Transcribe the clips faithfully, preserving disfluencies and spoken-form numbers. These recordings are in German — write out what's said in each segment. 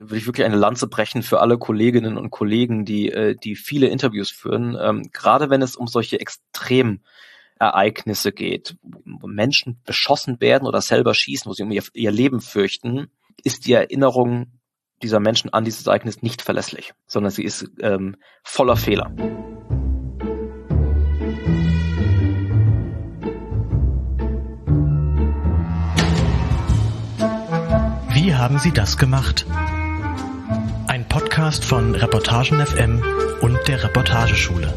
würde ich wirklich eine Lanze brechen für alle Kolleginnen und Kollegen, die, äh, die viele Interviews führen, ähm, gerade wenn es um solche Extremereignisse geht, wo Menschen beschossen werden oder selber schießen, wo sie um ihr, ihr Leben fürchten, ist die Erinnerung dieser Menschen an dieses Ereignis nicht verlässlich, sondern sie ist ähm, voller Fehler. Wie haben Sie das gemacht? Ein Podcast von Reportagen F M und der Reportageschule.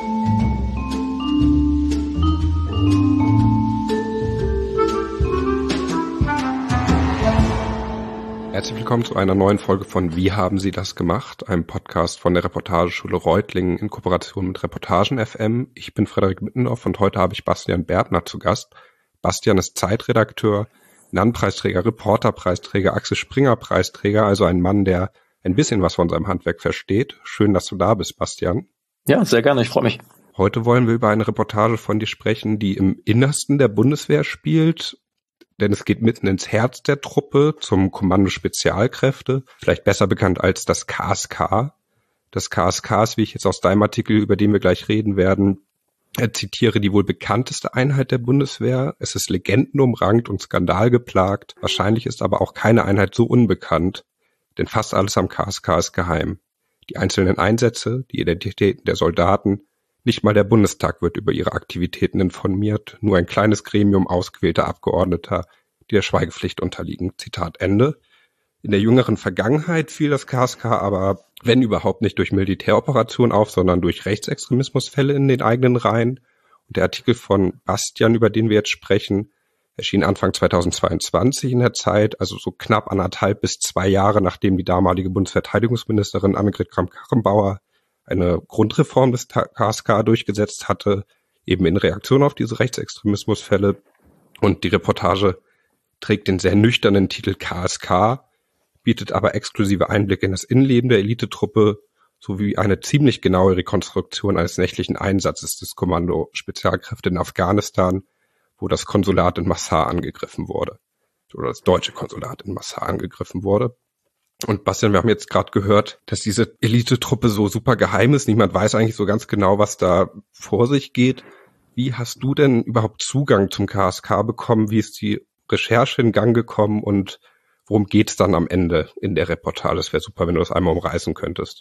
Herzlich willkommen zu einer neuen Folge von Wie haben Sie das gemacht? Einem Podcast von der Reportageschule Reutlingen in Kooperation mit Reportagen F M. Ich bin Frederik Mittendorf und heute habe ich Bastian Bertner zu Gast. Bastian ist Zeitredakteur, N A N-Preisträger, Reporterpreisträger, Axel Springer-Preisträger, also ein Mann, der ein bisschen was von seinem Handwerk versteht. Schön, dass du da bist, Bastian. Ja, sehr gerne, ich freue mich. Heute wollen wir über eine Reportage von dir sprechen, die im Innersten der Bundeswehr spielt, denn es geht mitten ins Herz der Truppe, zum Kommando Spezialkräfte, vielleicht besser bekannt als das K S K. Das K S K ist, wie ich jetzt aus deinem Artikel, über den wir gleich reden werden, ich zitiere, die wohl bekannteste Einheit der Bundeswehr. Es ist legendenumrankt und skandalgeplagt. Wahrscheinlich ist aber auch keine Einheit so unbekannt, denn fast alles am K S K ist geheim. Die einzelnen Einsätze, die Identitäten der Soldaten, nicht mal der Bundestag wird über ihre Aktivitäten informiert, nur ein kleines Gremium ausgewählter Abgeordneter, die der Schweigepflicht unterliegen. Zitat Ende. In der jüngeren Vergangenheit fiel das K S K aber, wenn überhaupt, nicht durch Militäroperationen auf, sondern durch Rechtsextremismusfälle in den eigenen Reihen. Und der Artikel von Bastian, über den wir jetzt sprechen, erschien Anfang zweitausendzweiundzwanzig in der Zeit, also so knapp anderthalb bis zwei Jahre, nachdem die damalige Bundesverteidigungsministerin Annegret Kramp-Karrenbauer eine Grundreform des K S K durchgesetzt hatte, eben in Reaktion auf diese Rechtsextremismusfälle. Und die Reportage trägt den sehr nüchternen Titel K S K, bietet aber exklusive Einblicke in das Innenleben der Elitetruppe sowie eine ziemlich genaue Rekonstruktion eines nächtlichen Einsatzes des Kommando Spezialkräfte in Afghanistan, wo das Konsulat in Massar angegriffen wurde. Oder das deutsche Konsulat in Massar angegriffen wurde. Und Bastian, wir haben jetzt gerade gehört, dass diese Elitetruppe so super geheim ist. Niemand weiß eigentlich so ganz genau, was da vor sich geht. Wie hast du denn überhaupt Zugang zum K S K bekommen? Wie ist die Recherche in Gang gekommen und worum geht's dann am Ende in der Reportage? Es wäre super, wenn du das einmal umreißen könntest.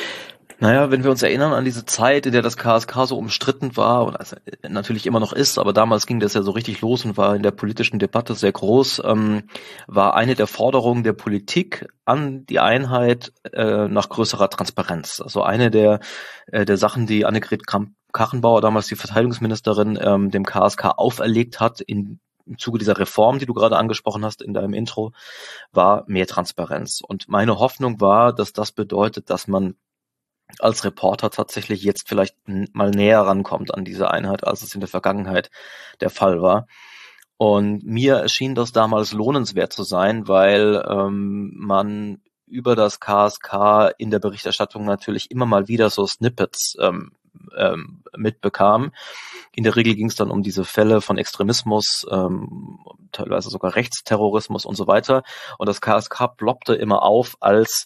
Naja, wenn wir uns erinnern an diese Zeit, in der das K S K so umstritten war und also natürlich immer noch ist, aber damals ging das ja so richtig los und war in der politischen Debatte sehr groß, ähm, war eine der Forderungen der Politik an die Einheit äh, nach größerer Transparenz. Also eine der äh, der Sachen, die Annegret Kramp-Karrenbauer, damals die Verteidigungsministerin, ähm, dem K S K auferlegt hat in im Zuge dieser Reform, die du gerade angesprochen hast in deinem Intro, war mehr Transparenz. Und meine Hoffnung war, dass das bedeutet, dass man als Reporter tatsächlich jetzt vielleicht mal näher rankommt an diese Einheit, als es in der Vergangenheit der Fall war. Und mir erschien das damals lohnenswert zu sein, weil ähm, man über das K S K in der Berichterstattung natürlich immer mal wieder so Snippets ähm, ähm, mitbekam. In der Regel ging es dann um diese Fälle von Extremismus, ähm, teilweise sogar Rechtsterrorismus und so weiter. Und das K S K ploppte immer auf als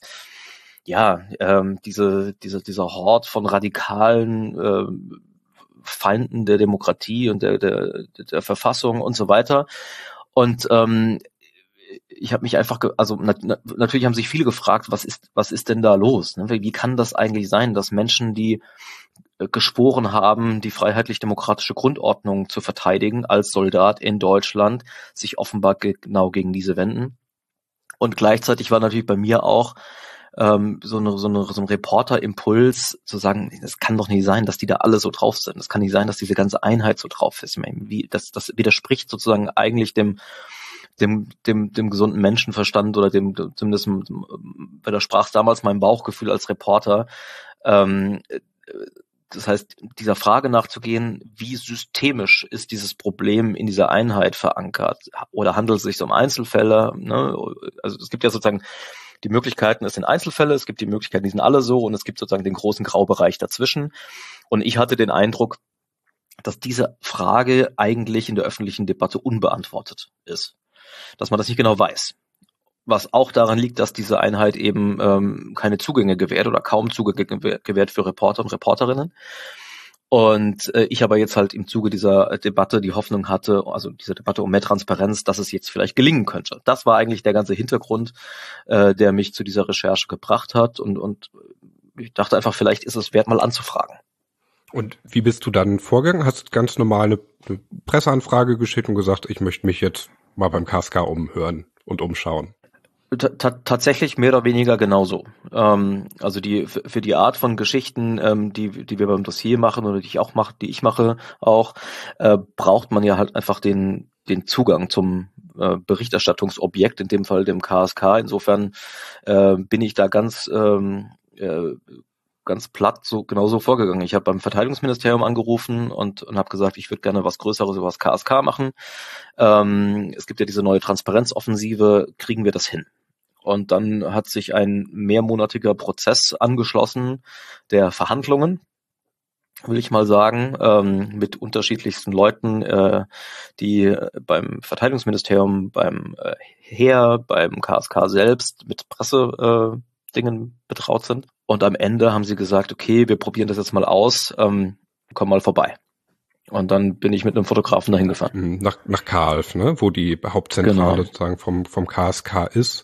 ja, ähm, diese, diese, dieser Hort von radikalen ähm, Feinden der Demokratie und der, der, der Verfassung und so weiter. Und ähm, ich habe mich einfach, ge- also na, na, natürlich haben sich viele gefragt, was ist, was ist denn da los? Ne? Wie kann das eigentlich sein, dass Menschen, die äh, geschworen haben, die freiheitlich-demokratische Grundordnung zu verteidigen als Soldat in Deutschland, sich offenbar ge- genau gegen diese wenden? Und gleichzeitig war natürlich bei mir auch ähm, so, eine, so, eine, so ein Reporter-Impuls zu sagen, das kann doch nicht sein, dass die da alle so drauf sind. Das kann nicht sein, dass diese ganze Einheit so drauf ist. Wie, das, das widerspricht sozusagen eigentlich dem dem dem dem gesunden Menschenverstand oder dem zumindest widersprach es damals meinem Bauchgefühl als Reporter. Ähm, das heißt, dieser Frage nachzugehen, wie systemisch ist dieses Problem in dieser Einheit verankert? Oder handelt es sich um Einzelfälle? Ne? Also es gibt ja sozusagen die Möglichkeiten, es sind Einzelfälle, es gibt die Möglichkeiten, die sind alle so, und es gibt sozusagen den großen Graubereich dazwischen. Und ich hatte den Eindruck, dass diese Frage eigentlich in der öffentlichen Debatte unbeantwortet ist. Dass man das nicht genau weiß. was auch daran liegt, dass diese Einheit eben ähm, keine Zugänge gewährt oder kaum Zugänge gewährt für Reporter und Reporterinnen. Und äh, ich aber jetzt halt im Zuge dieser Debatte die Hoffnung hatte, also dieser Debatte um mehr Transparenz, dass es jetzt vielleicht gelingen könnte. Das war eigentlich der ganze Hintergrund, äh, der mich zu dieser Recherche gebracht hat. Und, und ich dachte einfach, vielleicht ist es wert, mal anzufragen. Und wie bist du dann vorgegangen? Hast du ganz normal eine, eine Presseanfrage geschickt und gesagt, ich möchte mich jetzt mal beim K S K umhören und umschauen? T- tatsächlich mehr oder weniger genauso. Ähm, also die für die Art von Geschichten, ähm, die die wir beim Dossier machen oder die ich auch mache, die ich mache auch, äh, braucht man ja halt einfach den den Zugang zum äh, Berichterstattungsobjekt, in dem Fall dem K S K. Insofern äh, bin ich da ganz ähm, äh, ganz platt so genauso vorgegangen. Ich habe beim Verteidigungsministerium angerufen und und habe gesagt, ich würde gerne was Größeres über das K S K machen. Ähm, es gibt ja diese neue Transparenzoffensive, kriegen wir das hin? Und dann hat sich ein mehrmonatiger Prozess angeschlossen der Verhandlungen, will ich mal sagen, ähm, mit unterschiedlichsten Leuten, äh, die beim Verteidigungsministerium, beim äh, Heer, beim K S K selbst mit Presse äh, Dingen betraut sind. Und am Ende haben sie gesagt, okay, wir probieren das jetzt mal aus, ähm, komm mal vorbei. Und dann bin ich mit einem Fotografen dahin gefahren. Nach, nach Kalf, ne, wo die Hauptzentrale Genau. sozusagen vom, vom K S K ist.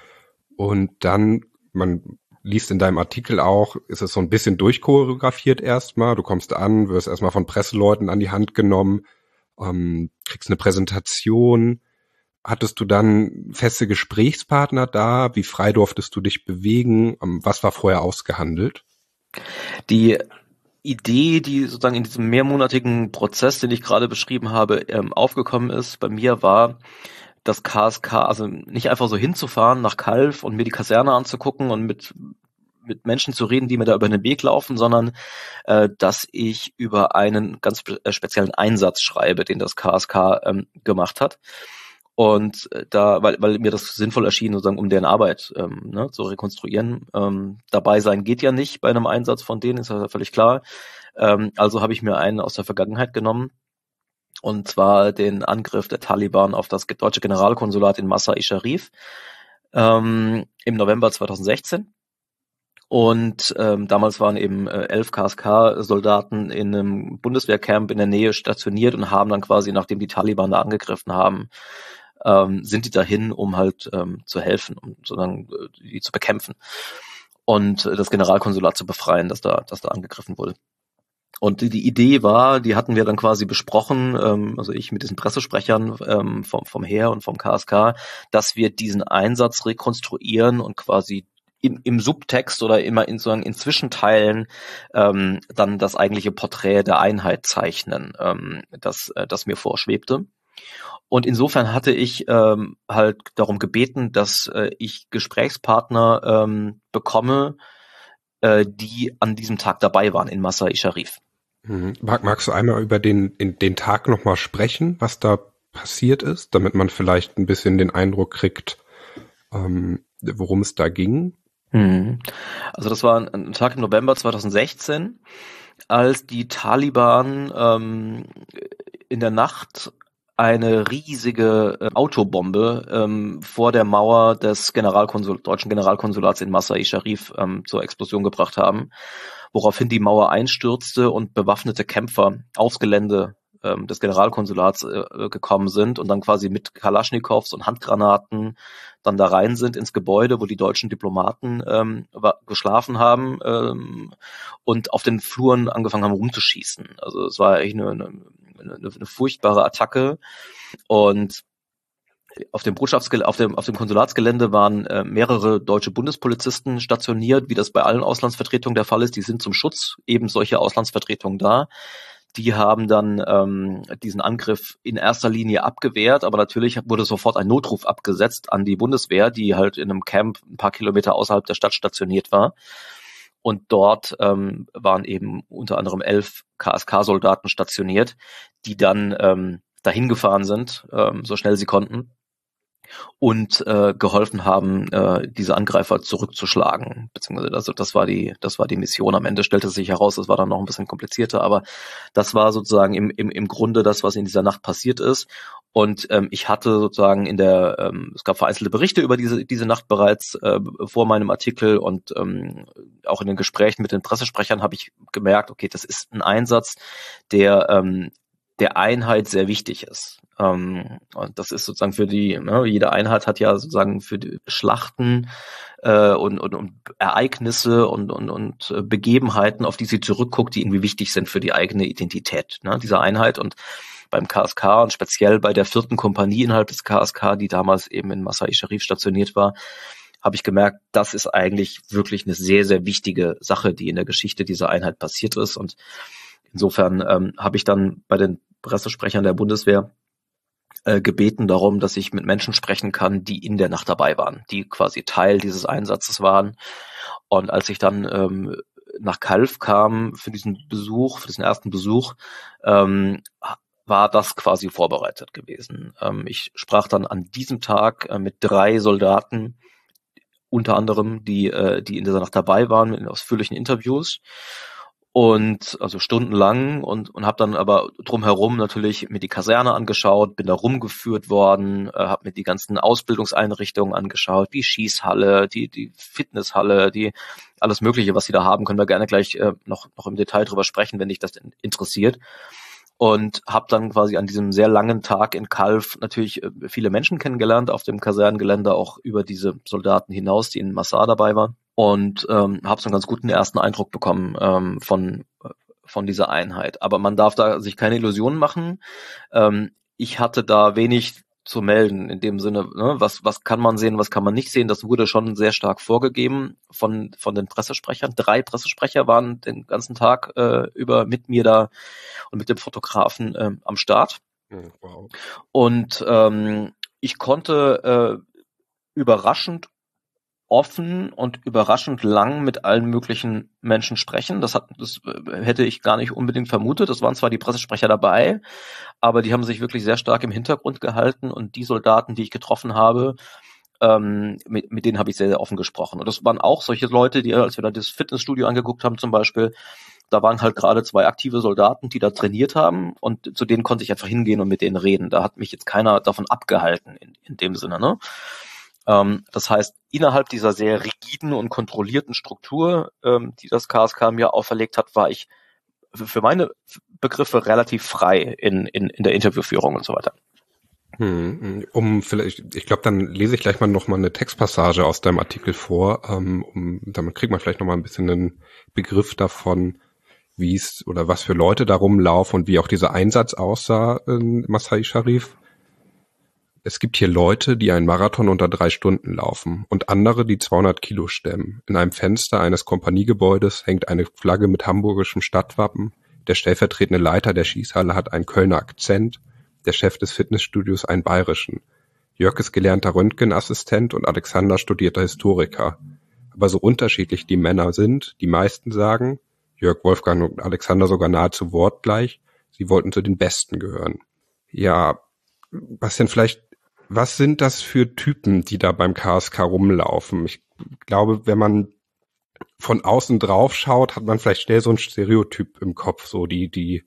Und dann, man liest in deinem Artikel auch, ist es so ein bisschen durchchoreografiert erstmal. Du kommst an, wirst erstmal von Presseleuten an die Hand genommen, ähm, kriegst eine Präsentation. Hattest du dann feste Gesprächspartner da? Wie frei durftest du dich bewegen? Was war vorher ausgehandelt? Die Idee, die sozusagen in diesem mehrmonatigen Prozess, den ich gerade beschrieben habe, ähm, aufgekommen ist, bei mir war, das K S K, also nicht einfach so hinzufahren nach Calw und mir die Kaserne anzugucken und mit mit Menschen zu reden, die mir da über den Weg laufen, sondern äh, dass ich über einen ganz spe- äh, speziellen Einsatz schreibe, den das K S K ähm, gemacht hat. Und äh, da, weil, weil mir das sinnvoll erschien, sozusagen, um deren Arbeit ähm, ne, zu rekonstruieren. Ähm, dabei sein geht ja nicht bei einem Einsatz von denen, ist ja völlig klar. Ähm, also habe ich mir einen aus der Vergangenheit genommen. Und zwar den Angriff der Taliban auf das deutsche Generalkonsulat in Masar-i Sharif ähm, im November zweitausendsechzehn. Und ähm, damals waren eben äh, elf K S K-Soldaten in einem Bundeswehrcamp in der Nähe stationiert und haben dann quasi, nachdem die Taliban da angegriffen haben, ähm, sind die dahin, um halt ähm, zu helfen, um sozusagen äh, die zu bekämpfen und äh, das Generalkonsulat zu befreien, das da, das da angegriffen wurde. Und die, die Idee war, die hatten wir dann quasi besprochen, ähm, also ich mit diesen Pressesprechern ähm, vom, vom Heer und vom K S K, dass wir diesen Einsatz rekonstruieren und quasi im, im Subtext oder immer in, sozusagen in Zwischenteilen ähm, dann das eigentliche Porträt der Einheit zeichnen, ähm, das, äh, das mir vorschwebte. Und insofern hatte ich ähm, halt darum gebeten, dass äh, ich Gesprächspartner ähm, bekomme, äh, die an diesem Tag dabei waren in Masar-i Sharif. Mhm. Mag, magst du einmal über den, in, den Tag nochmal sprechen, was da passiert ist, damit man vielleicht ein bisschen den Eindruck kriegt, ähm, worum es da ging? Mhm. Also das war ein, ein Tag im November zweitausendsechzehn, als die Taliban ähm, in der Nacht eine riesige äh, Autobombe ähm, vor der Mauer des Generalkonsul- deutschen Generalkonsulats in Masar-i Sharif ähm, zur Explosion gebracht haben, woraufhin die Mauer einstürzte und bewaffnete Kämpfer aufs Gelände ähm, des Generalkonsulats äh, gekommen sind und dann quasi mit Kalaschnikows und Handgranaten dann da rein sind ins Gebäude, wo die deutschen Diplomaten ähm, geschlafen haben ähm, und auf den Fluren angefangen haben rumzuschießen. Also es war echt eine, eine Eine, eine furchtbare Attacke. Und auf dem Botschaftsgelände, auf dem, auf dem Konsulatsgelände waren äh, mehrere deutsche Bundespolizisten stationiert, wie das bei allen Auslandsvertretungen der Fall ist. Die sind zum Schutz eben solcher Auslandsvertretungen da. Die haben dann ähm, diesen Angriff in erster Linie abgewehrt, aber natürlich wurde sofort ein Notruf abgesetzt an die Bundeswehr, die halt in einem Camp ein paar Kilometer außerhalb der Stadt stationiert war. Und dort ähm, waren eben unter anderem elf K S K-Soldaten stationiert, die dann ähm, dahin gefahren sind, ähm, so schnell sie konnten, und äh, geholfen haben, äh, diese Angreifer zurückzuschlagen. Beziehungsweise also das war die, das war die Mission. Am Ende stellte sich heraus, das war dann noch ein bisschen komplizierter, aber das war sozusagen im, im, im Grunde das, was in dieser Nacht passiert ist. Und ähm, ich hatte sozusagen in der, ähm, es gab vereinzelte Berichte über diese diese Nacht bereits äh, vor meinem Artikel und ähm, auch in den Gesprächen mit den Pressesprechern habe ich gemerkt, okay, das ist ein Einsatz, der ähm, der Einheit sehr wichtig ist. Ähm, und das ist sozusagen für die, ne, jede Einheit hat ja sozusagen für die Schlachten äh, und, und, und Ereignisse und, und, und Begebenheiten, auf die sie zurückguckt, die irgendwie wichtig sind für die eigene Identität, ne, dieser Einheit. Und beim K S K und speziell bei der vierten Kompanie innerhalb des K S K, die damals eben in Masai Sharif stationiert war, habe ich gemerkt, das ist eigentlich wirklich eine sehr, sehr wichtige Sache, die in der Geschichte dieser Einheit passiert ist. Und insofern ähm, habe ich dann bei den Pressesprechern der Bundeswehr äh, gebeten darum, dass ich mit Menschen sprechen kann, die in der Nacht dabei waren, die quasi Teil dieses Einsatzes waren. Und als ich dann ähm, nach Calw kam für diesen Besuch, für diesen ersten Besuch, ähm, war das quasi vorbereitet gewesen. Ähm, ich sprach dann an diesem Tag äh, mit drei Soldaten, unter anderem, die äh, die in dieser Nacht dabei waren, mit ausführlichen Interviews und also stundenlang und und habe dann aber drumherum natürlich mir die Kaserne angeschaut, bin da rumgeführt worden, äh, habe mir die ganzen Ausbildungseinrichtungen angeschaut, die Schießhalle, die die Fitnesshalle, die alles Mögliche, was sie da haben, können wir gerne gleich äh, noch noch im Detail drüber sprechen, wenn dich das interessiert. Und habe dann quasi an diesem sehr langen Tag in Calw natürlich viele Menschen kennengelernt auf dem Kasernengelände, auch über diese Soldaten hinaus, die in Masar dabei waren. Und ähm, habe so einen ganz guten ersten Eindruck bekommen ähm, von von dieser Einheit. Aber man darf da sich keine Illusionen machen. Ähm, ich hatte da wenig zu melden, in dem Sinne, ne, was was kann man sehen, was kann man nicht sehen, das wurde schon sehr stark vorgegeben von von den Pressesprechern. Drei Pressesprecher waren den ganzen Tag äh, über mit mir da und mit dem Fotografen äh, am Start. Wow. Und ähm, ich konnte äh, überraschend offen und überraschend lang mit allen möglichen Menschen sprechen. Das hat, das hätte ich gar nicht unbedingt vermutet. Das waren zwar die Pressesprecher dabei, aber die haben sich wirklich sehr stark im Hintergrund gehalten und die Soldaten, die ich getroffen habe, ähm, mit, mit denen habe ich sehr, sehr offen gesprochen. Und das waren auch solche Leute, die, als wir da das Fitnessstudio angeguckt haben zum Beispiel, da waren halt gerade zwei aktive Soldaten, die da trainiert haben und zu denen konnte ich einfach hingehen und mit denen reden. Da hat mich jetzt keiner davon abgehalten in, in dem Sinne, ne? Das heißt, innerhalb dieser sehr rigiden und kontrollierten Struktur, die das K S K mir auferlegt hat, war ich für meine Begriffe relativ frei in, in, in der Interviewführung und so weiter. Hm, um vielleicht, ich glaube, dann lese ich gleich mal noch mal eine Textpassage aus deinem Artikel vor. Um, damit kriegt man vielleicht noch mal ein bisschen einen Begriff davon, wie es oder was für Leute da rumlaufen und wie auch dieser Einsatz aussah in Masai Sharif. Es gibt hier Leute, die einen Marathon unter drei Stunden laufen und andere, die zweihundert Kilo stemmen. In einem Fenster eines Kompaniegebäudes hängt eine Flagge mit hamburgischem Stadtwappen. Der stellvertretende Leiter der Schießhalle hat einen Kölner Akzent. Der Chef des Fitnessstudios einen bayerischen. Jörg ist gelernter Röntgenassistent und Alexander studierter Historiker. Aber so unterschiedlich die Männer sind, die meisten sagen, Jörg, Wolfgang und Alexander sogar nahezu wortgleich, sie wollten zu den Besten gehören. Ja, Bastian, vielleicht, was sind das für Typen, die da beim K S K rumlaufen? Ich glaube, wenn man von außen drauf schaut, hat man vielleicht schnell so ein Stereotyp im Kopf, so die die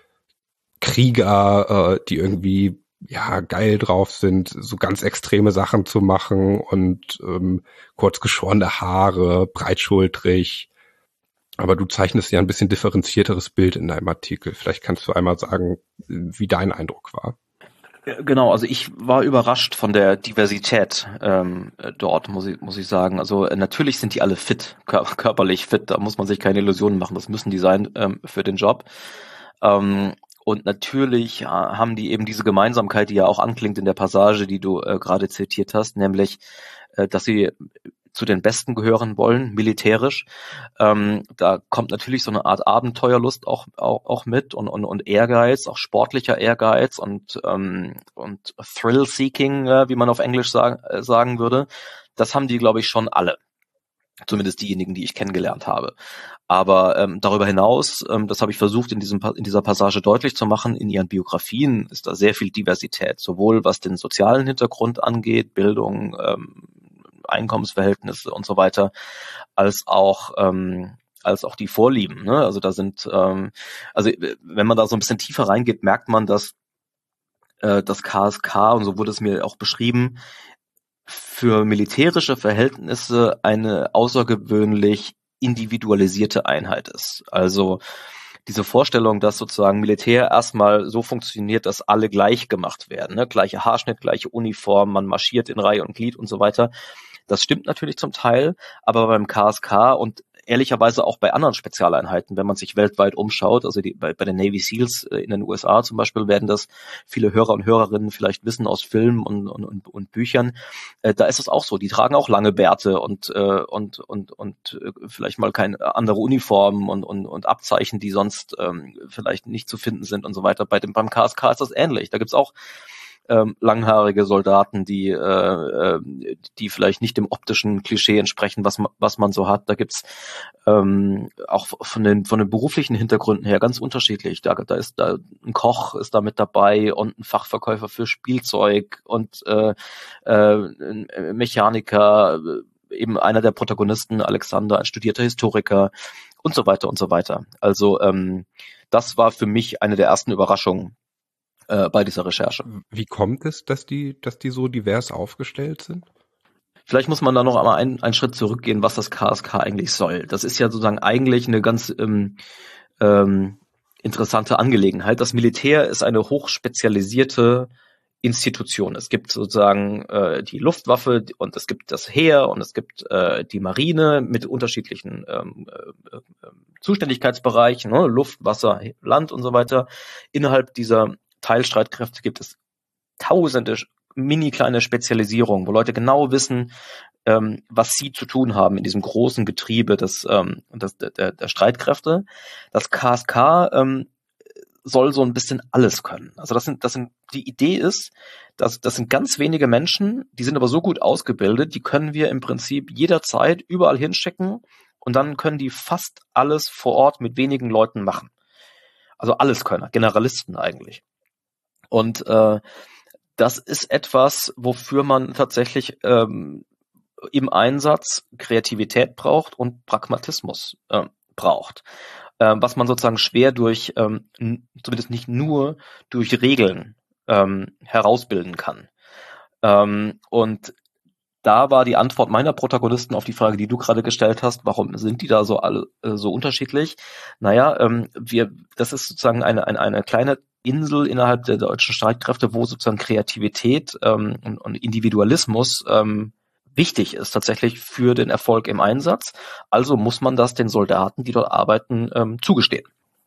Krieger, äh, die irgendwie ja geil drauf sind, so ganz extreme Sachen zu machen und ähm, kurz geschorene Haare, breitschultrig. Aber du zeichnest ja ein bisschen differenzierteres Bild in deinem Artikel. Vielleicht kannst du einmal sagen, wie dein Eindruck war. Genau, also ich war überrascht von der Diversität ähm, dort, muss ich muss ich sagen. Also äh, natürlich sind die alle fit, kör- körperlich fit, da muss man sich keine Illusionen machen, das müssen die sein ähm, für den Job. Ähm, und natürlich äh, haben die eben diese Gemeinsamkeit, die ja auch anklingt in der Passage, die du äh, gerade zitiert hast, nämlich, äh, dass sie zu den Besten gehören wollen, militärisch. Ähm, da kommt natürlich so eine Art Abenteuerlust auch auch, auch mit und, und und Ehrgeiz, auch sportlicher Ehrgeiz und ähm, und Thrill-Seeking, äh, wie man auf Englisch sagen äh, sagen würde. Das haben die, glaube ich, schon alle. Zumindest diejenigen, die ich kennengelernt habe. Aber ähm, darüber hinaus, ähm, das habe ich versucht in diesem in dieser Passage deutlich zu machen, in ihren Biografien ist da sehr viel Diversität, sowohl was den sozialen Hintergrund angeht, Bildung, ähm, Einkommensverhältnisse und so weiter, als auch ähm, als auch die Vorlieben. Ne? Also da sind, ähm, also wenn man da so ein bisschen tiefer reingeht, merkt man, dass äh, das K S K, und so wurde es mir auch beschrieben, für militärische Verhältnisse eine außergewöhnlich individualisierte Einheit ist. Also diese Vorstellung, dass sozusagen Militär erstmal so funktioniert, dass alle gleich gemacht werden, ne? Gleiche Haarschnitt, gleiche Uniform, man marschiert in Reihe und Glied und so weiter. Das stimmt natürlich zum Teil, aber beim K S K und ehrlicherweise auch bei anderen Spezialeinheiten, wenn man sich weltweit umschaut, also die, bei, bei den Navy Seals in den U S A zum Beispiel, werden das viele Hörer und Hörerinnen vielleicht wissen aus Filmen und, und, und, und Büchern, äh, da ist es auch so, die tragen auch lange Bärte und äh, und und und äh, vielleicht mal keine andere Uniformen und und und Abzeichen, die sonst ähm, vielleicht nicht zu finden sind und so weiter. Bei dem beim K S K ist das ähnlich. Da gibt's auch Ähm, langhaarige Soldaten, die äh, die vielleicht nicht dem optischen Klischee entsprechen, was man was man so hat. Da gibt's ähm, auch von den von den beruflichen Hintergründen her ganz unterschiedlich. Da da ist da ein Koch ist da mit dabei und ein Fachverkäufer für Spielzeug und äh, äh, ein Mechaniker, eben einer der Protagonisten, Alexander, ein studierter Historiker und so weiter und so weiter. Also ähm, das war für mich eine der ersten Überraschungen bei dieser Recherche. Wie kommt es, dass die, dass die so divers aufgestellt sind? Vielleicht muss man da noch einmal einen, einen Schritt zurückgehen, was das K S K eigentlich soll. Das ist ja sozusagen eigentlich eine ganz ähm, ähm, interessante Angelegenheit. Das Militär ist eine hochspezialisierte Institution. Es gibt sozusagen äh, die Luftwaffe und es gibt das Heer und es gibt äh, die Marine mit unterschiedlichen ähm, äh, Zuständigkeitsbereichen, ne? Luft, Wasser, Land und so weiter. Innerhalb dieser Teilstreitkräfte gibt es tausende mini kleine Spezialisierungen, wo Leute genau wissen, ähm, was sie zu tun haben in diesem großen Getriebe des, ähm, des der, der Streitkräfte. Das K S K ähm, soll so ein bisschen alles können. Also das sind, das sind, die Idee ist, dass das sind ganz wenige Menschen, die sind aber so gut ausgebildet, die können wir im Prinzip jederzeit überall hinschicken und dann können die fast alles vor Ort mit wenigen Leuten machen. Also alles können, Generalisten eigentlich. Und äh, das ist etwas, wofür man tatsächlich ähm, im Einsatz Kreativität braucht und Pragmatismus äh, braucht. Äh, was man sozusagen schwer durch, ähm, n- zumindest nicht nur durch Regeln ähm, herausbilden kann. Ähm, und da war die Antwort meiner Protagonisten auf die Frage, die du gerade gestellt hast, warum sind die da so alle äh, so unterschiedlich? Naja, ähm, wir, das ist sozusagen eine, eine, eine kleine Insel innerhalb der deutschen Streitkräfte, wo sozusagen Kreativität ähm, und, und Individualismus ähm, wichtig ist tatsächlich für den Erfolg im Einsatz. Also muss man das den Soldaten, die dort arbeiten, ähm, zugestehen.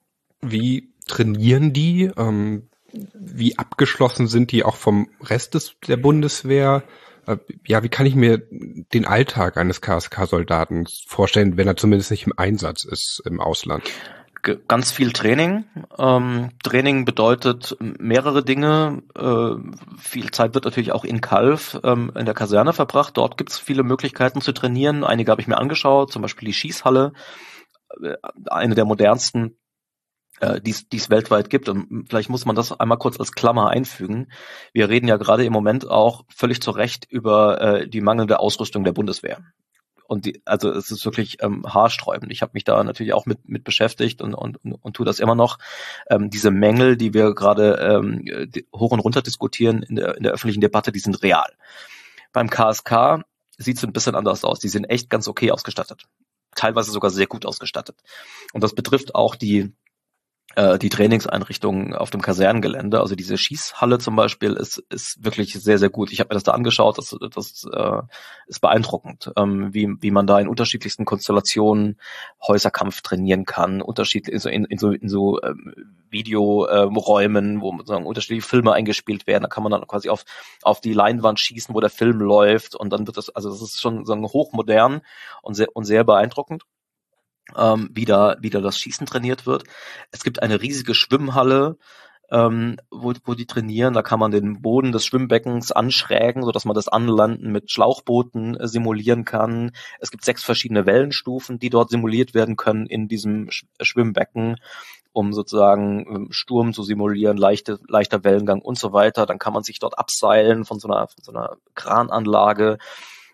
Wie trainieren die? Ähm, wie abgeschlossen sind die auch vom Rest des, der Bundeswehr? Äh, ja, wie kann ich mir den Alltag eines K S K-Soldaten vorstellen, wenn er zumindest nicht im Einsatz ist im Ausland? Ganz viel Training. Ähm, Training bedeutet mehrere Dinge. Äh, viel Zeit wird natürlich auch in Calw ähm, in der Kaserne verbracht. Dort gibt es viele Möglichkeiten zu trainieren. Einige habe ich mir angeschaut, zum Beispiel die Schießhalle, äh, eine der modernsten, äh, die es weltweit gibt. Und vielleicht muss man das einmal kurz als Klammer einfügen. Wir reden ja gerade im Moment auch völlig zu Recht über äh, die mangelnde Ausrüstung der Bundeswehr. Und die, also es ist wirklich ähm, haarsträubend. Ich habe mich da natürlich auch mit mit beschäftigt und und und, und tue das immer noch. Ähm, diese Mängel, die wir gerade ähm, die, hoch und runter diskutieren in der in der öffentlichen Debatte, die sind real. Beim K S K sieht es ein bisschen anders aus. Die sind echt ganz okay ausgestattet, teilweise sogar sehr gut ausgestattet. Und das betrifft auch die die Trainingseinrichtungen auf dem Kasernengelände, also diese Schießhalle zum Beispiel, ist ist wirklich sehr, sehr gut. Ich habe mir das da angeschaut, das, das äh, ist beeindruckend, ähm, wie wie man da in unterschiedlichsten Konstellationen Häuserkampf trainieren kann, unterschiedlich in so, in, in so, in so ähm, Videoräumen, ähm, wo sozusagen unterschiedliche Filme eingespielt werden. Da kann man dann quasi auf auf die Leinwand schießen, wo der Film läuft, und dann wird das, also das ist schon so hochmodern und sehr und sehr beeindruckend. Ähm, wie da, wie da das Schießen trainiert wird. Es gibt eine riesige Schwimmhalle, ähm, wo, wo die trainieren. Da kann man den Boden des Schwimmbeckens anschrägen, sodass man das Anlanden mit Schlauchbooten äh, simulieren kann. Es gibt sechs verschiedene Wellenstufen, die dort simuliert werden können in diesem Sch- Schwimmbecken, um sozusagen Sturm zu simulieren, leichte, leichter Wellengang und so weiter. Dann kann man sich dort abseilen von so einer, von so einer Krananlage.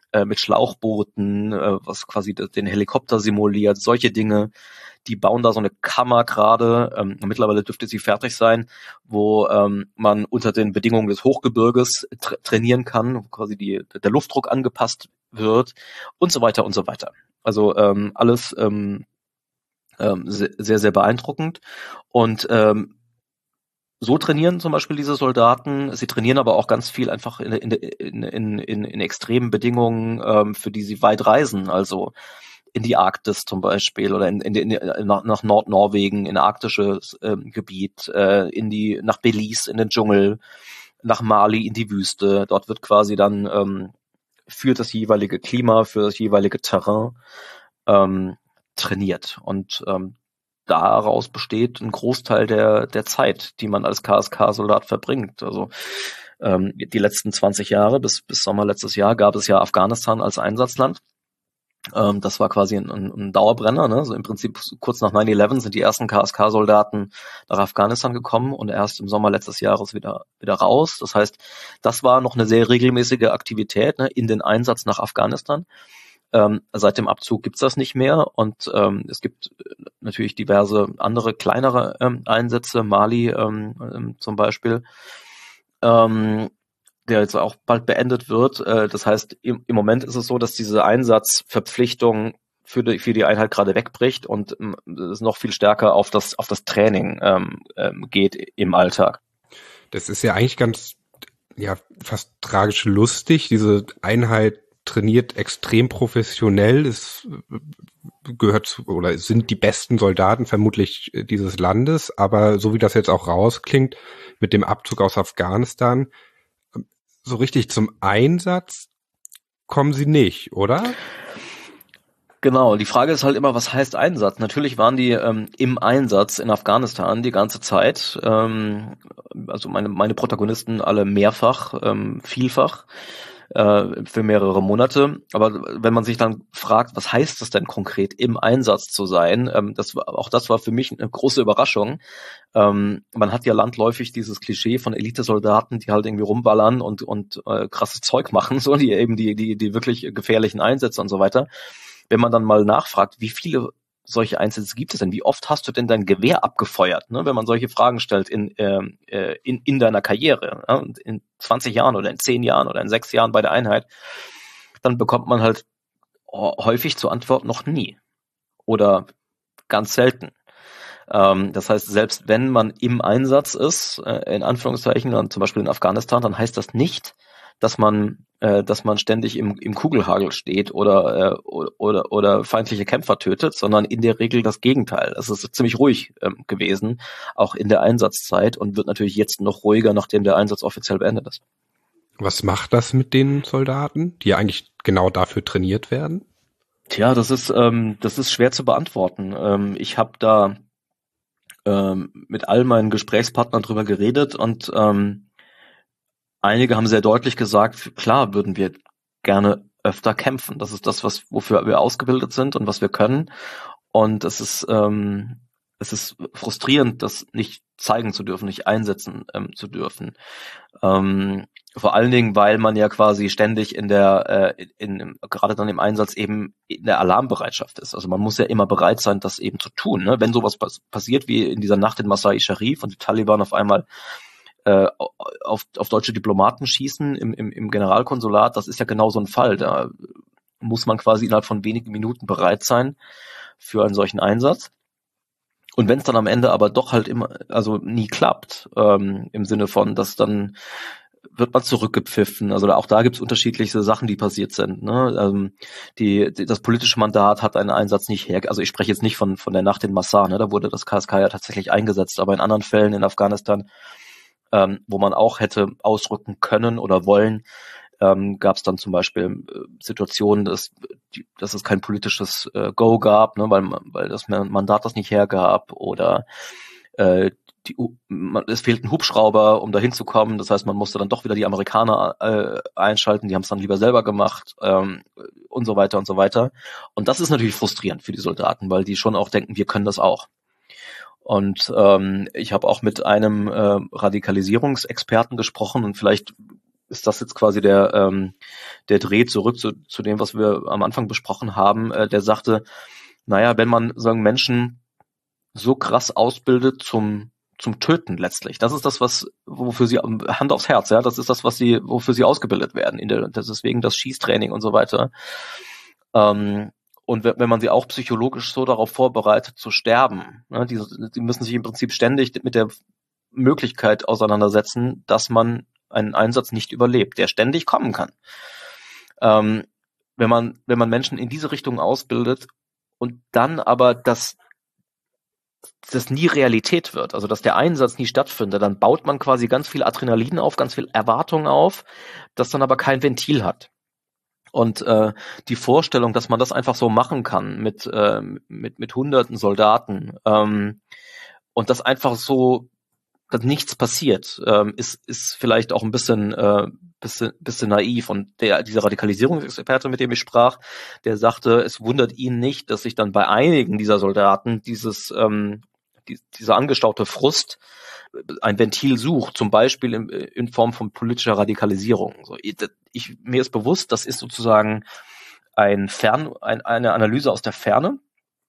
äh, mit Schlauchbooten, äh, was quasi den Helikopter simuliert, solche Dinge. Die bauen da so eine Kammer gerade, ähm, mittlerweile dürfte sie fertig sein, wo ähm, man unter den Bedingungen des Hochgebirges tra- trainieren kann, wo quasi die, der Luftdruck angepasst wird und so weiter und so weiter. Also ähm, alles ähm, ähm, sehr, sehr beeindruckend. Und ähm, so trainieren zum Beispiel diese Soldaten. Sie trainieren aber auch ganz viel einfach in, in, in, in, in extremen Bedingungen, ähm, für die sie weit reisen. Also in die Arktis zum Beispiel oder in, in, in, nach, nach Nordnorwegen, in arktisches ähm, Gebiet, äh, in die nach Belize in den Dschungel, nach Mali in die Wüste. Dort wird quasi dann ähm, für das jeweilige Klima, für das jeweilige Terrain ähm, trainiert. Und ähm, daraus besteht ein Großteil der der Zeit, die man als K S K-Soldat verbringt. Also ähm, die letzten zwanzig Jahre bis bis Sommer letztes Jahr gab es ja Afghanistan als Einsatzland. Ähm, das war quasi ein, ein, ein Dauerbrenner. Ne? Also im Prinzip kurz nach nine eleven sind die ersten K S K-Soldaten nach Afghanistan gekommen und erst im Sommer letztes Jahres wieder wieder raus. Das heißt, das war noch eine sehr regelmäßige Aktivität, ne, in den Einsatz nach Afghanistan. Ähm, seit dem Abzug gibt's das nicht mehr und ähm, es gibt natürlich diverse andere kleinere ähm, Einsätze, Mali ähm, ähm, zum Beispiel, ähm, der jetzt auch bald beendet wird. Äh, das heißt, im, im Moment ist es so, dass diese Einsatzverpflichtung für die, für die Einheit gerade wegbricht und ähm, es noch viel stärker auf das auf das Training ähm, ähm, geht im Alltag. Das ist ja eigentlich ganz, ja, fast tragisch lustig. Diese Einheit trainiert extrem professionell, es gehört zu, oder es sind die besten Soldaten vermutlich dieses Landes, aber so wie das jetzt auch rausklingt, mit dem Abzug aus Afghanistan, so richtig zum Einsatz kommen sie nicht, oder? Genau, die Frage ist halt immer, was heißt Einsatz? Natürlich waren die ähm, im Einsatz in Afghanistan die ganze Zeit, ähm, also meine meine Protagonisten alle mehrfach, ähm, vielfach, äh, für mehrere Monate. Aber wenn man sich dann fragt, was heißt das denn konkret, im Einsatz zu sein, ähm, das war, auch das war für mich eine große Überraschung. Ähm, man hat ja landläufig dieses Klischee von Elitesoldaten, die halt irgendwie rumballern und und äh, krasses Zeug machen, so die eben die die die wirklich gefährlichen Einsätze und so weiter. Wenn man dann mal nachfragt, wie viele solche Einsätze gibt es denn? Wie oft hast du denn dein Gewehr abgefeuert? Ne? Wenn man solche Fragen stellt in, äh, in, in deiner Karriere, ne? In zwanzig Jahren oder in zehn Jahren oder in sechs Jahren bei der Einheit, dann bekommt man halt häufig zur Antwort noch nie oder ganz selten. Ähm, das heißt, selbst wenn man im Einsatz ist, äh, in Anführungszeichen, dann zum Beispiel in Afghanistan, dann heißt das nicht, dass man äh, dass man ständig im, im Kugelhagel steht oder, äh, oder oder feindliche Kämpfer tötet, sondern in der Regel das Gegenteil. Es ist ziemlich ruhig ähm, gewesen, auch in der Einsatzzeit und wird natürlich jetzt noch ruhiger, nachdem der Einsatz offiziell beendet ist. Was macht das mit den Soldaten, die ja eigentlich genau dafür trainiert werden? Tja, das ist ähm, das ist schwer zu beantworten. Ähm, ich habe da ähm, mit all meinen Gesprächspartnern drüber geredet und ähm, einige haben sehr deutlich gesagt, klar würden wir gerne öfter kämpfen. Das ist das, was wofür wir ausgebildet sind und was wir können. Und es ist ähm, es ist frustrierend, das nicht zeigen zu dürfen, nicht einsetzen ähm, zu dürfen. Ähm, vor allen Dingen, weil man ja quasi ständig in der äh, in, in gerade dann im Einsatz eben in der Alarmbereitschaft ist. Also man muss ja immer bereit sein, das eben zu tun. Ne? Wenn sowas pass- passiert wie in dieser Nacht in Masai Sharif und die Taliban auf einmal Auf, auf deutsche Diplomaten schießen im, im, im Generalkonsulat, das ist ja genau so ein Fall. Da muss man quasi innerhalb von wenigen Minuten bereit sein für einen solchen Einsatz. Und wenn es dann am Ende aber doch halt immer, also nie klappt, ähm, im Sinne von, dass dann wird man zurückgepfiffen. Also auch da gibt es unterschiedliche Sachen, die passiert sind. Ne? Ähm, die, die, das politische Mandat hat einen Einsatz nicht her. Also ich spreche jetzt nicht von von der Nacht in Masar, ne? Da wurde das K S K ja tatsächlich eingesetzt, aber in anderen Fällen in Afghanistan, Ähm, wo man auch hätte ausrücken können oder wollen, ähm, gab es dann zum Beispiel äh, Situationen, dass, die, dass es kein politisches äh, Go gab, ne, weil, weil das Mandat das nicht hergab oder äh, die, man, es fehlt ein Hubschrauber, um da hinzukommen. Das heißt, man musste dann doch wieder die Amerikaner äh, einschalten, die haben es dann lieber selber gemacht ähm, und so weiter und so weiter. Und das ist natürlich frustrierend für die Soldaten, weil die schon auch denken, wir können das auch. Und ähm, ich habe auch mit einem äh, Radikalisierungsexperten gesprochen und vielleicht ist das jetzt quasi der ähm, der Dreh zurück zu, zu dem, was wir am Anfang besprochen haben. Äh, der sagte, naja, wenn man sagen Menschen so krass ausbildet zum zum Töten letztlich, das ist das, was wofür sie Hand aufs Herz, ja, das ist das, was sie wofür sie ausgebildet werden. In der, das ist deswegen das Schießtraining und so weiter. Ähm, und wenn man sie auch psychologisch so darauf vorbereitet zu sterben, ne, die, die müssen sich im Prinzip ständig mit der Möglichkeit auseinandersetzen, dass man einen Einsatz nicht überlebt, der ständig kommen kann. Ähm, wenn man wenn man Menschen in diese Richtung ausbildet und dann aber das das nie Realität wird, also dass der Einsatz nie stattfindet, dann baut man quasi ganz viel Adrenalin auf, ganz viel Erwartung auf, das dann aber kein Ventil hat. Und äh, die Vorstellung, dass man das einfach so machen kann mit äh, mit mit hunderten Soldaten ähm, und das einfach so, dass nichts passiert, ähm, ist ist vielleicht auch ein bisschen äh, bisschen bisschen naiv. Und der dieser Radikalisierungsexperte, mit dem ich sprach, der sagte, es wundert ihn nicht, dass sich dann bei einigen dieser Soldaten dieses ähm, die, dieser angestaute Frust ein Ventil sucht, zum Beispiel in, in Form von politischer Radikalisierung. So, ich, ich, mir ist bewusst, das ist sozusagen ein Fern, ein, eine Analyse aus der Ferne.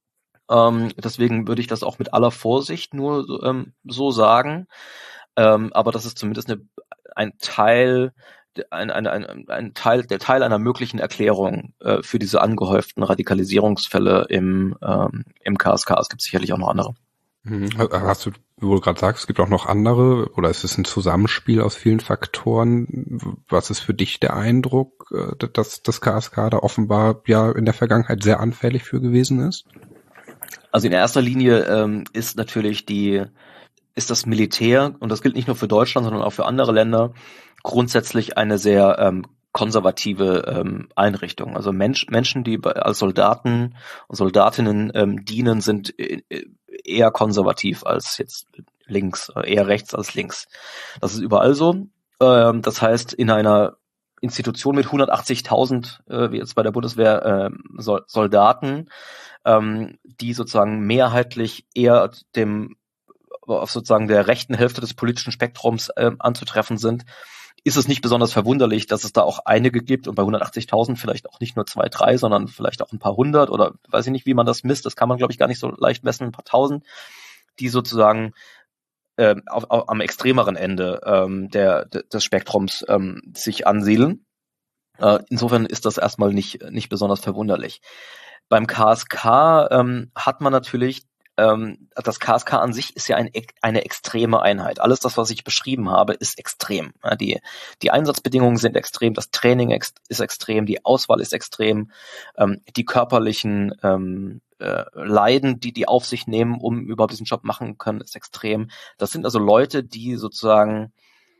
Ähm, deswegen würde ich das auch mit aller Vorsicht nur ähm, so sagen. Ähm, aber das ist zumindest eine, ein Teil, ein, ein, ein, ein Teil, der Teil einer möglichen Erklärung äh, für diese angehäuften Radikalisierungsfälle im, ähm, im K S K. Es gibt sicherlich auch noch andere. Hast du, wo du gerade sagst, es gibt auch noch andere, oder ist es ein Zusammenspiel aus vielen Faktoren? Was ist für dich der Eindruck, dass das K S K da offenbar ja in der Vergangenheit sehr anfällig für gewesen ist? Also in erster Linie ähm, ist natürlich die, ist das Militär, und das gilt nicht nur für Deutschland, sondern auch für andere Länder, grundsätzlich eine sehr ähm, konservative ähm, Einrichtung. Also Mensch, Menschen, die als Soldaten und Soldatinnen ähm, dienen, sind eher konservativ als jetzt links, eher rechts als links. Das ist überall so. Ähm, das heißt, in einer Institution mit hundertachtzigtausend, äh, wie jetzt bei der Bundeswehr, äh, Sol- Soldaten, ähm, die sozusagen mehrheitlich eher dem auf sozusagen der rechten Hälfte des politischen Spektrums äh, anzutreffen sind, ist es nicht besonders verwunderlich, dass es da auch einige gibt und bei hundertachtzigtausend vielleicht auch nicht nur zwei, drei, sondern vielleicht auch ein paar hundert oder weiß ich nicht, wie man das misst, das kann man, glaube ich, gar nicht so leicht messen, ein paar tausend, die sozusagen äh, auf, auf, am extremeren Ende ähm, der, des Spektrums ähm, sich ansiedeln. Äh, insofern ist das erstmal nicht, nicht besonders verwunderlich. Beim K S K ähm, hat man natürlich das K S K an sich ist ja ein, eine extreme Einheit. Alles das, was ich beschrieben habe, ist extrem. Die, die Einsatzbedingungen sind extrem, das Training ex, ist extrem, die Auswahl ist extrem, ähm, die körperlichen ähm, äh, Leiden, die die auf sich nehmen, um überhaupt diesen Job machen können, ist extrem. Das sind also Leute, die sozusagen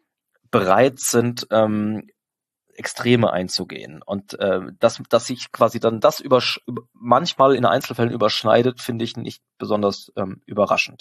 bereit sind, ähm, Extreme einzugehen. Und äh, dass, dass sich quasi dann das übersch- manchmal in Einzelfällen überschneidet, finde ich nicht besonders ähm, überraschend.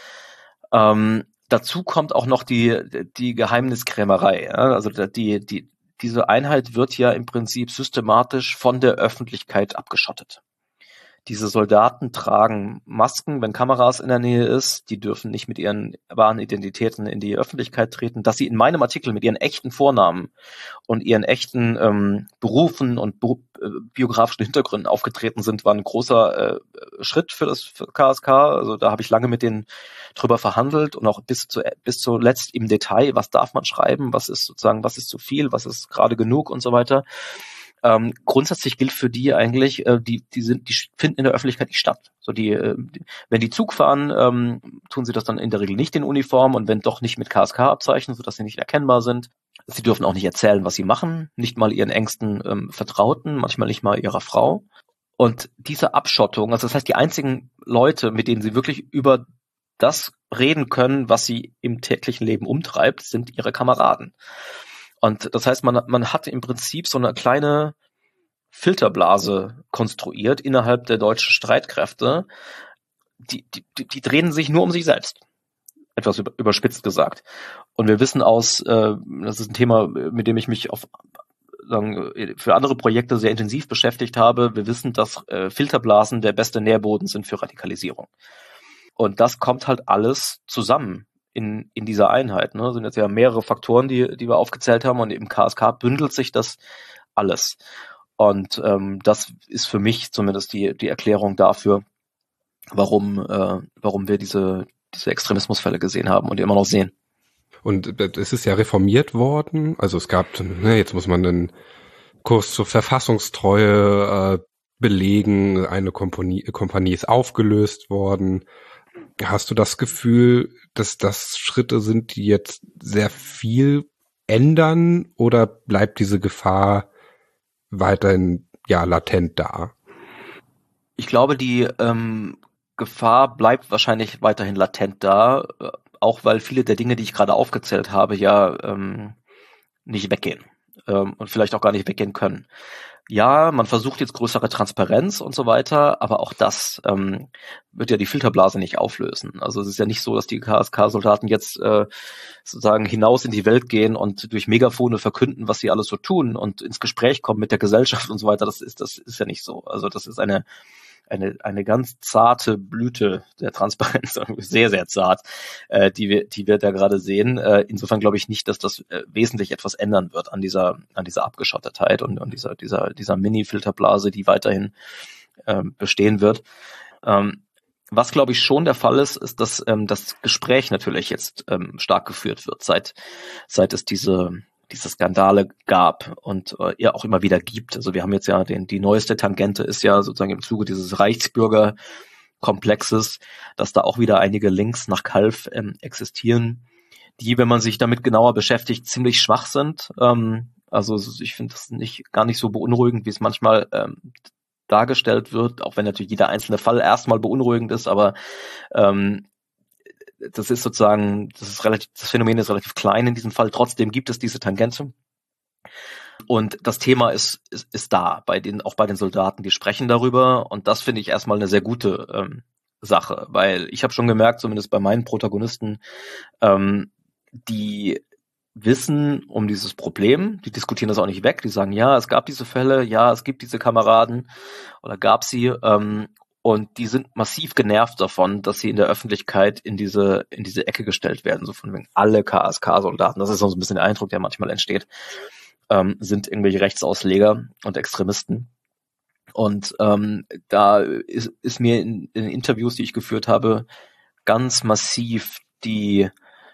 Ähm, dazu kommt auch noch die, die Geheimniskrämerei. Ja? Also die, die, diese Einheit wird ja im Prinzip systematisch von der Öffentlichkeit abgeschottet. Diese Soldaten tragen Masken, wenn Kameras in der Nähe ist. Die dürfen nicht mit ihren wahren Identitäten in die Öffentlichkeit treten. Dass sie in meinem Artikel mit ihren echten Vornamen und ihren echten ähm, Berufen und be- äh, biografischen Hintergründen aufgetreten sind, war ein großer äh, Schritt für das für K S K. Also da habe ich lange mit denen drüber verhandelt und auch bis zu bis zuletzt im Detail, was darf man schreiben, was ist sozusagen, was ist zu viel, was ist gerade genug und so weiter. Ähm, grundsätzlich gilt für die eigentlich, äh, die die sind, die finden in der Öffentlichkeit nicht statt. So die, äh, die wenn die Zug fahren, ähm, tun sie das dann in der Regel nicht in Uniform und wenn doch nicht mit K S K-Abzeichen, sodass sie nicht erkennbar sind. Sie dürfen auch nicht erzählen, was sie machen, nicht mal ihren engsten ähm, Vertrauten, manchmal nicht mal ihrer Frau. Und diese Abschottung, also das heißt, die einzigen Leute, mit denen sie wirklich über das reden können, was sie im täglichen Leben umtreibt, sind ihre Kameraden. Und das heißt, man, man hat im Prinzip so eine kleine Filterblase konstruiert innerhalb der deutschen Streitkräfte. Die, die, die drehen sich nur um sich selbst. Etwas überspitzt gesagt. Und wir wissen aus, äh, das ist ein Thema, mit dem ich mich auf, sagen, für andere Projekte sehr intensiv beschäftigt habe. Wir wissen, dass äh, Filterblasen der beste Nährboden sind für Radikalisierung. Und das kommt halt alles zusammen in in dieser Einheit. Ne? Das sind jetzt ja mehrere Faktoren, die die wir aufgezählt haben, und im K S K bündelt sich das alles. Und ähm, das ist für mich zumindest die die Erklärung dafür, warum äh, warum wir diese diese Extremismusfälle gesehen haben und immer noch sehen. Und es ist ja reformiert worden. Also es gab, ne, jetzt muss man einen Kurs zur Verfassungstreue äh, belegen. Eine Kompanie, Kompanie ist aufgelöst worden. Hast du das Gefühl, dass das Schritte sind, die jetzt sehr viel ändern, oder bleibt diese Gefahr weiterhin ja latent da? Ich glaube, die ähm, Gefahr bleibt wahrscheinlich weiterhin latent da, äh, auch weil viele der Dinge, die ich gerade aufgezählt habe, ja ähm, nicht weggehen ähm, und vielleicht auch gar nicht weggehen können. Ja, man versucht jetzt größere Transparenz und so weiter, aber auch das ähm, wird ja die Filterblase nicht auflösen. Also es ist ja nicht so, dass die K S K-Soldaten jetzt äh, sozusagen hinaus in die Welt gehen und durch Megafone verkünden, was sie alles so tun und ins Gespräch kommen mit der Gesellschaft und so weiter. Das ist das ist ja nicht so. Also das ist eine eine eine ganz zarte Blüte der Transparenz, sehr, sehr zart, äh, die wir die wir da gerade sehen. Äh, insofern glaube ich nicht, dass das äh, wesentlich etwas ändern wird an dieser an dieser Abgeschottetheit und an dieser dieser dieser Mini-Filterblase, die weiterhin ähm, bestehen wird. Ähm, was, glaube ich, schon der Fall ist, ist, dass ähm, das Gespräch natürlich jetzt ähm, stark geführt wird, seit seit es diese diese Skandale gab und äh, ja auch immer wieder gibt. Also wir haben jetzt ja den, die neueste Tangente ist ja sozusagen im Zuge dieses Reichsbürgerkomplexes, dass da auch wieder einige Links nach Calw ähm, existieren, die, wenn man sich damit genauer beschäftigt, ziemlich schwach sind. Ähm, also ich finde das nicht gar nicht so beunruhigend, wie es manchmal ähm, dargestellt wird, auch wenn natürlich jeder einzelne Fall erstmal beunruhigend ist, aber ähm, das ist sozusagen, das ist relativ, das Phänomen ist relativ klein in diesem Fall. Trotzdem gibt es diese Tangente. Und das Thema ist, ist, ist da, bei den, auch bei den Soldaten, die sprechen darüber. Und das finde ich erstmal eine sehr gute ähm, Sache, weil ich habe schon gemerkt, zumindest bei meinen Protagonisten, ähm, die wissen um dieses Problem, die diskutieren das auch nicht weg, die sagen, ja, es gab diese Fälle, ja, es gibt diese Kameraden oder gab sie, ähm, und die sind massiv genervt davon, dass sie in der Öffentlichkeit in diese in diese Ecke gestellt werden, so von wegen alle K S K-Soldaten. Das ist so ein bisschen der Eindruck, der manchmal entsteht, ähm, sind irgendwelche Rechtsausleger und Extremisten. Und ähm, da ist, ist mir in, in Interviews, die ich geführt habe, ganz massiv die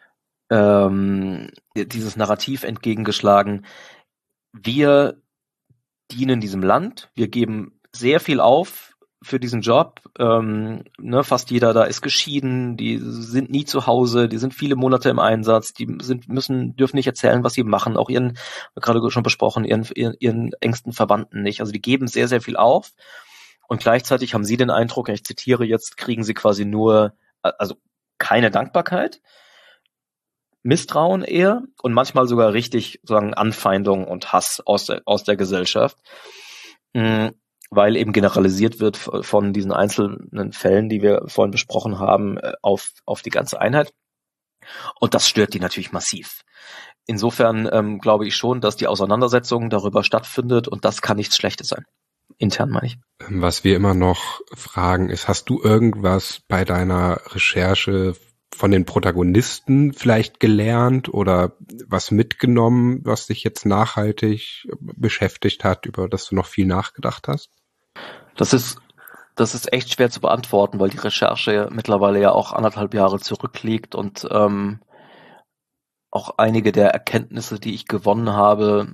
ähm, dieses Narrativ entgegengeschlagen. Wir dienen diesem Land, wir geben sehr viel auf für diesen Job, ähm, ne, fast jeder da ist geschieden, die sind nie zu Hause, die sind viele Monate im Einsatz, die sind müssen dürfen nicht erzählen, was sie machen, auch ihren, gerade schon besprochen, ihren, ihren ihren engsten Verwandten nicht. Also die geben sehr, sehr viel auf und gleichzeitig haben sie den Eindruck, ich zitiere jetzt, kriegen sie quasi nur, also keine Dankbarkeit, Misstrauen eher und manchmal sogar richtig sozusagen Anfeindung und Hass aus der aus der Gesellschaft. Mhm. Weil eben generalisiert wird von diesen einzelnen Fällen, die wir vorhin besprochen haben, auf auf die ganze Einheit. Und das stört die natürlich massiv. Insofern ähm, glaube ich schon, dass die Auseinandersetzung darüber stattfindet und das kann nichts Schlechtes sein. Intern meine ich. Was wir immer noch fragen ist, hast du irgendwas bei deiner Recherche von den Protagonisten vielleicht gelernt oder was mitgenommen, was dich jetzt nachhaltig beschäftigt hat, über das du noch viel nachgedacht hast? Das ist, das ist echt schwer zu beantworten, weil die Recherche mittlerweile ja auch anderthalb Jahre zurückliegt und ähm, auch einige der Erkenntnisse, die ich gewonnen habe,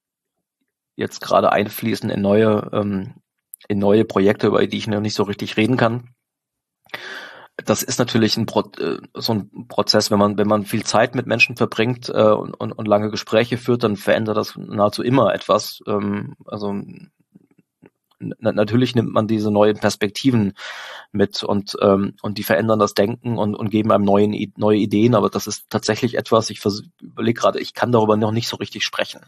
jetzt gerade einfließen in neue, ähm, in neue Projekte, über die ich noch nicht so richtig reden kann. Das ist natürlich ein Pro- so ein Prozess, wenn man wenn man viel Zeit mit Menschen verbringt äh, und, und, und lange Gespräche führt, dann verändert das nahezu immer etwas. Ähm, also na, natürlich nimmt man diese neuen Perspektiven mit und ähm, und die verändern das Denken und, und geben einem neuen neue Ideen. Aber das ist tatsächlich etwas. Ich überlege gerade, ich kann darüber noch nicht so richtig sprechen.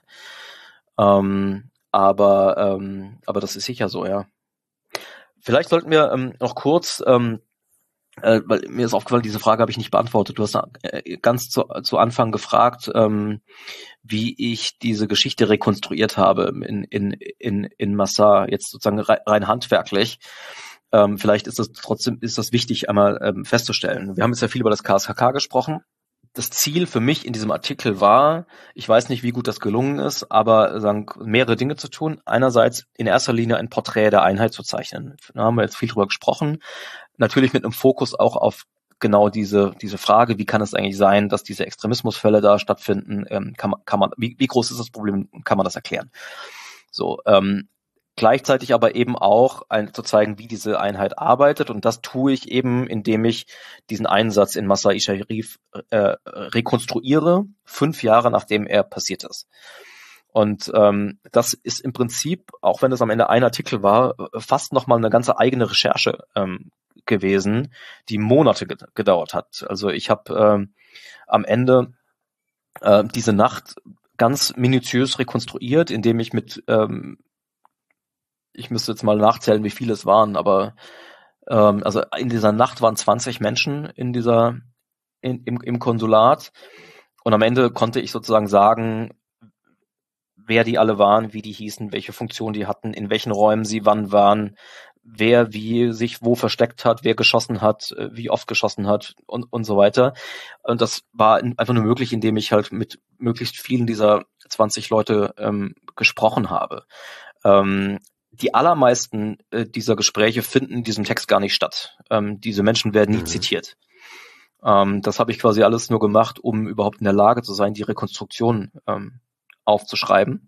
Ähm, aber ähm, aber das ist sicher so, ja. Vielleicht sollten wir ähm, noch kurz ähm, Äh, weil mir ist aufgefallen, diese Frage habe ich nicht beantwortet. Du hast äh, ganz zu, zu Anfang gefragt, ähm, wie ich diese Geschichte rekonstruiert habe in in in in Massat, jetzt sozusagen rein handwerklich. Ähm, vielleicht ist das trotzdem ist das wichtig einmal ähm, festzustellen. Wir haben jetzt ja viel über das K S K K gesprochen das Ziel für mich in diesem Artikel war, ich weiß nicht, wie gut das gelungen ist, aber sagen, mehrere Dinge zu tun. Einerseits in erster Linie ein Porträt der Einheit zu zeichnen. Da haben wir jetzt viel drüber gesprochen. Natürlich mit einem Fokus auch auf genau diese diese Frage, wie kann es eigentlich sein, dass diese Extremismusfälle da stattfinden? Ähm, kann man, kann man, wie, wie groß ist das Problem? Kann man das erklären? So, ähm, gleichzeitig aber eben auch ein, zu zeigen, wie diese Einheit arbeitet. Und das tue ich eben, indem ich diesen Einsatz in Masai Sharif äh, rekonstruiere, fünf Jahre nachdem er passiert ist. Und ähm, das ist im Prinzip, auch wenn es am Ende ein Artikel war, fast nochmal eine ganze eigene Recherche ähm, gewesen, die Monate ge- gedauert hat. Also ich habe ähm, am Ende äh, diese Nacht ganz minutiös rekonstruiert, indem ich mit ähm, ich müsste jetzt mal nachzählen, wie viele es waren, aber ähm, also in dieser Nacht waren zwanzig Menschen in dieser in, im, im Konsulat und am Ende konnte ich sozusagen sagen, wer die alle waren, wie die hießen, welche Funktion die hatten, in welchen Räumen sie wann waren, wer wie sich wo versteckt hat, wer geschossen hat, wie oft geschossen hat und und so weiter. Und das war einfach nur möglich, indem ich halt mit möglichst vielen dieser zwanzig Leute ähm, gesprochen habe. Ähm, Die allermeisten äh, dieser Gespräche finden in diesem Text gar nicht statt. Ähm, diese Menschen werden nie mhm. zitiert. Ähm, das habe ich quasi alles nur gemacht, um überhaupt in der Lage zu sein, die Rekonstruktion ähm, aufzuschreiben.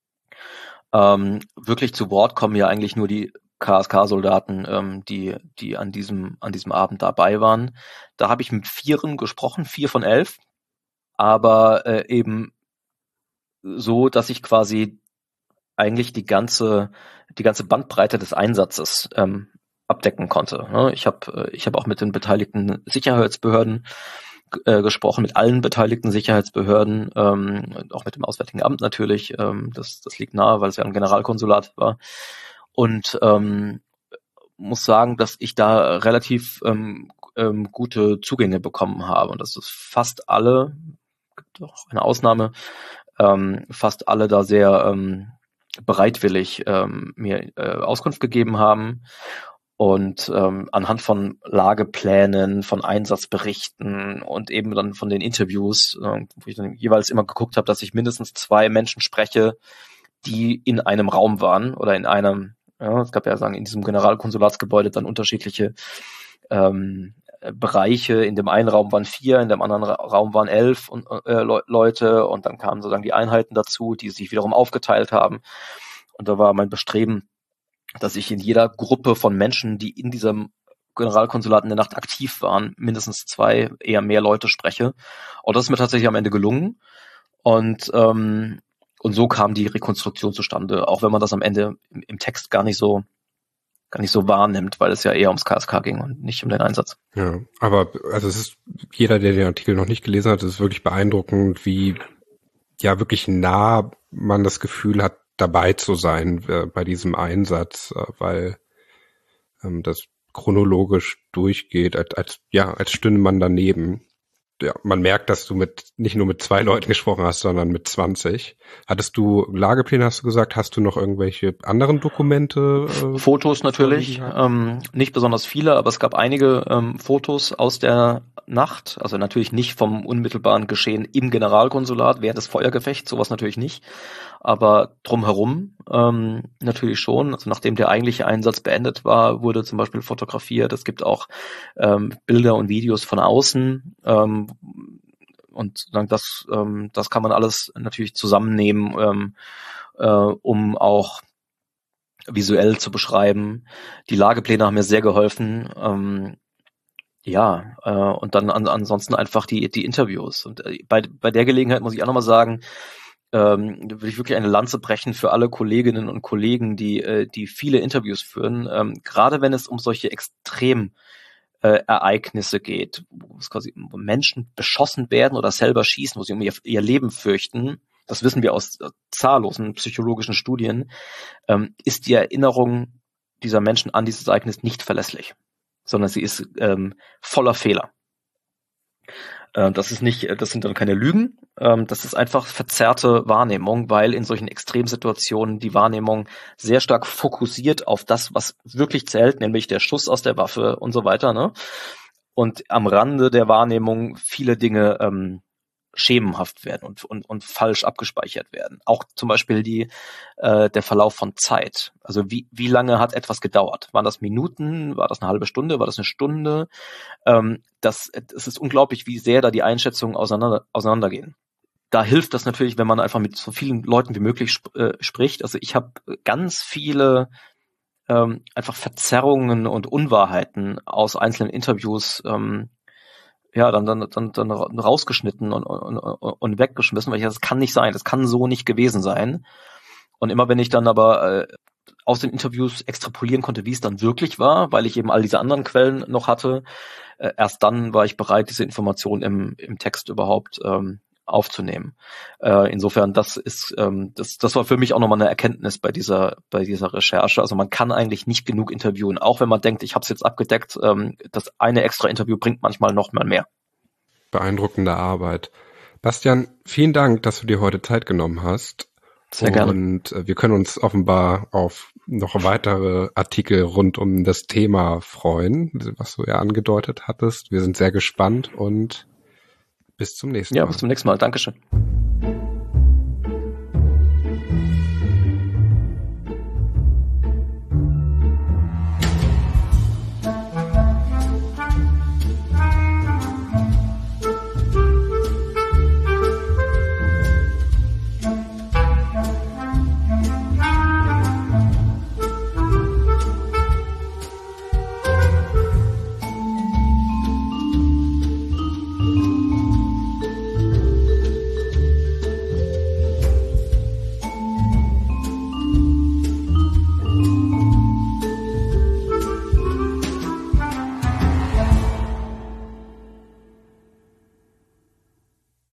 Ähm, wirklich zu Wort kommen ja eigentlich nur die K S K-Soldaten, ähm, die die an diesem an diesem Abend dabei waren. Da habe ich mit vieren gesprochen, vier von elf, aber äh, eben so, dass ich quasi eigentlich die ganze die ganze Bandbreite des Einsatzes ähm, abdecken konnte. Ich habe ich habe auch mit den beteiligten Sicherheitsbehörden äh, gesprochen, mit allen beteiligten Sicherheitsbehörden, ähm, auch mit dem Auswärtigen Amt natürlich. Ähm, das das liegt nahe, weil es ja ein Generalkonsulat war. Und ähm, muss sagen, dass ich da relativ ähm, ähm, gute Zugänge bekommen habe und dass es fast alle, gibt auch eine Ausnahme, ähm, fast alle da sehr ähm, bereitwillig ähm, mir äh, Auskunft gegeben haben und ähm, anhand von Lageplänen, von Einsatzberichten und eben dann von den Interviews, äh, wo ich dann jeweils immer geguckt habe, dass ich mindestens zwei Menschen spreche, die in einem Raum waren oder in einem, ja, es gab ja sagen in diesem Generalkonsulatsgebäude dann unterschiedliche ähm, Bereiche. In dem einen Raum waren vier, in dem anderen Ra- Raum waren elf und, äh, Le- Leute und dann kamen sozusagen die Einheiten dazu, die sich wiederum aufgeteilt haben. Und da war mein Bestreben, dass ich in jeder Gruppe von Menschen, die in diesem Generalkonsulat in der Nacht aktiv waren, mindestens zwei, eher mehr Leute spreche. Und das ist mir tatsächlich am Ende gelungen. Und ähm, und so kam die Rekonstruktion zustande, auch wenn man das am Ende im, im Text gar nicht so gar nicht so wahrnimmt, weil es ja eher ums K S K ging und nicht um den Einsatz. Ja, aber also es ist, jeder, der den Artikel noch nicht gelesen hat, es ist wirklich beeindruckend, wie ja wirklich nah man das Gefühl hat, dabei zu sein äh, bei diesem Einsatz, äh, weil ähm, das chronologisch durchgeht, als, als ja, als stünde man daneben. Ja, man merkt, dass du mit nicht nur mit zwei Leuten gesprochen hast, sondern mit zwanzig. Hattest du Lagepläne, hast du gesagt, hast du noch irgendwelche anderen Dokumente? Äh, Fotos natürlich, ähm, nicht besonders viele, aber es gab einige ähm, Fotos aus der Nacht, also natürlich nicht vom unmittelbaren Geschehen im Generalkonsulat, während des Feuergefechts, sowas natürlich nicht, aber drumherum ähm, natürlich schon. Also nachdem der eigentliche Einsatz beendet war, wurde zum Beispiel fotografiert. Es gibt auch ähm, Bilder und Videos von außen, ähm, und das, ähm, das kann man alles natürlich zusammennehmen, ähm, äh, um auch visuell zu beschreiben. Die Lagepläne haben mir sehr geholfen. Ähm, ja, äh, und dann an, ansonsten einfach die die Interviews. Und äh, bei bei der Gelegenheit muss ich auch nochmal sagen, ähm, will ich wirklich eine Lanze brechen für alle Kolleginnen und Kollegen, die äh, die viele Interviews führen. Ähm, gerade wenn es um solche extrem Äh, Ereignisse geht, wo es quasi wo Menschen beschossen werden oder selber schießen, wo sie um ihr, ihr Leben fürchten, das wissen wir aus äh, zahllosen psychologischen Studien, ähm, ist die Erinnerung dieser Menschen an dieses Ereignis nicht verlässlich, sondern sie ist ähm, voller Fehler. Äh, das ist nicht, das sind dann keine Lügen, ähm, das ist einfach verzerrte Wahrnehmung, weil in solchen Extremsituationen die Wahrnehmung sehr stark fokussiert auf das, was wirklich zählt, nämlich der Schuss aus der Waffe und so weiter, ne? und am Rande der Wahrnehmung viele Dinge ähm, schemenhaft werden und, und, und falsch abgespeichert werden. Auch zum Beispiel die, äh, der Verlauf von Zeit. Also wie, wie lange hat etwas gedauert? Waren das Minuten? War das eine halbe Stunde? War das eine Stunde? Ähm, das, es ist unglaublich, wie sehr da die Einschätzungen auseinander, auseinandergehen. Da hilft das natürlich, wenn man einfach mit so vielen Leuten wie möglich sp- äh, spricht. Also ich habe ganz viele ähm, einfach Verzerrungen und Unwahrheiten aus einzelnen Interviews ähm, ja, dann, dann, dann, dann rausgeschnitten und, und, und weggeschmissen, weil ich, das kann nicht sein, das kann so nicht gewesen sein. Und immer wenn ich dann aber äh, aus den Interviews extrapolieren konnte, wie es dann wirklich war, weil ich eben all diese anderen Quellen noch hatte, äh, erst dann war ich bereit, diese Information im, im Text überhaupt ähm, aufzunehmen. Äh, insofern, das ist, ähm, das, das war für mich auch nochmal eine Erkenntnis bei dieser, bei dieser Recherche. Also man kann eigentlich nicht genug interviewen, auch wenn man denkt, ich habe es jetzt abgedeckt. Ähm, das eine extra Interview bringt manchmal noch mal mehr. Beeindruckende Arbeit. Bastian, vielen Dank, dass du dir heute Zeit genommen hast. Sehr gerne. Und wir können uns offenbar auf noch weitere Artikel rund um das Thema freuen, was du ja angedeutet hattest. Wir sind sehr gespannt und bis zum nächsten Mal. Ja, bis zum nächsten Mal. Dankeschön.